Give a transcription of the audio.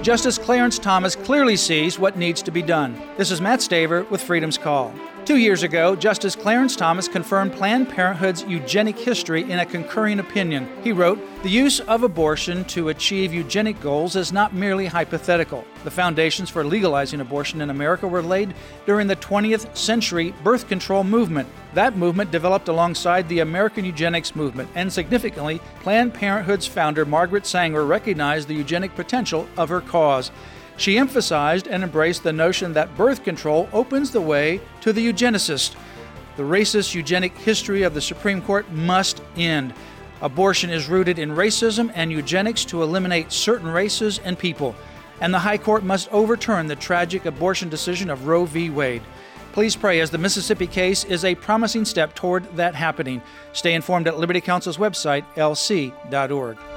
Justice Clarence Thomas clearly sees what needs to be done. This is Matt Staver with Freedom's Call. 2 years ago, Justice Clarence Thomas confirmed Planned Parenthood's eugenic history in a concurring opinion. He wrote, "The use of abortion to achieve eugenic goals is not merely hypothetical. The foundations for legalizing abortion in America were laid during the 20th century birth control movement. That movement developed alongside the American eugenics movement, and significantly, Planned Parenthood's founder, Margaret Sanger, recognized the eugenic potential of her cause. She emphasized and embraced the notion that birth control opens the way to the eugenicist. The racist eugenic history of the Supreme Court must end. Abortion is rooted in racism and eugenics to eliminate certain races and people. And the High Court must overturn the tragic abortion decision of Roe v. Wade. Please pray, as the Mississippi case is a promising step toward that happening. Stay informed at Liberty Counsel's website, lc.org.